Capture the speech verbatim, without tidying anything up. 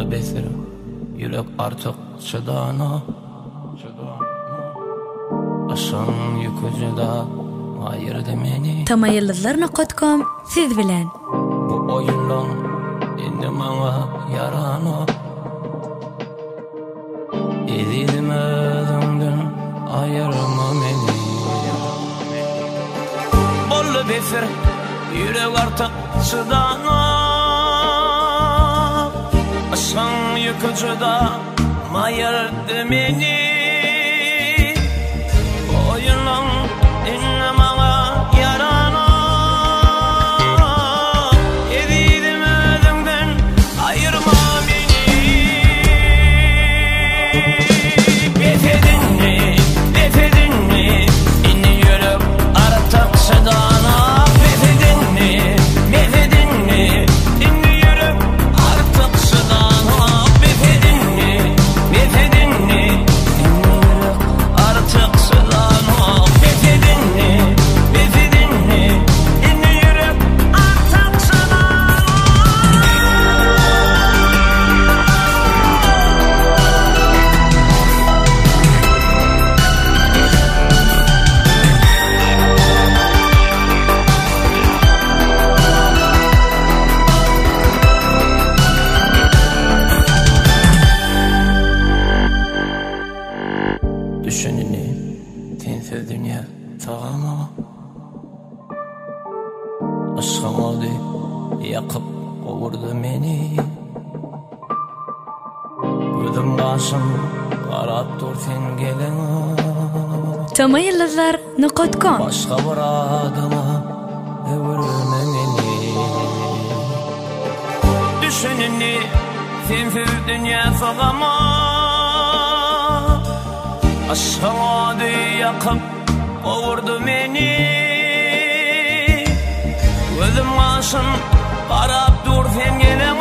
Bollu besir yürek artık çydana Aşan yükücüda ayırdı meni Tamayıldızlar nokta com siz bilen Bu oyundan indi bana yarana Ezidim özünden ayırma meni Bollu besir yürek artık çydana Aşan yükücüda ayırdı meni Oyundan indi bana yarana Ezidim özünden ayırma beni Befedin mi, befedin mi İnni yürüp artık sıdana Befedin mi, befedin mi İnni yürüp artık sıdana Befedin mi, befedin mi İnni yürüp artık sıdana Befedin mi, befedin mi İnni yürüp artık sıdana Düşününü tensiz dünya sağama Aşkım oldu yakıp kovurdu beni Gözüm başım karap dur sen gelin Tamayıldızlar nokta com Başka bir adama övrülme beni Düşününü sensiz dünya sağama Aşkım oldu yakıp kovurdu beni Gözüm başım karap dur sen gelin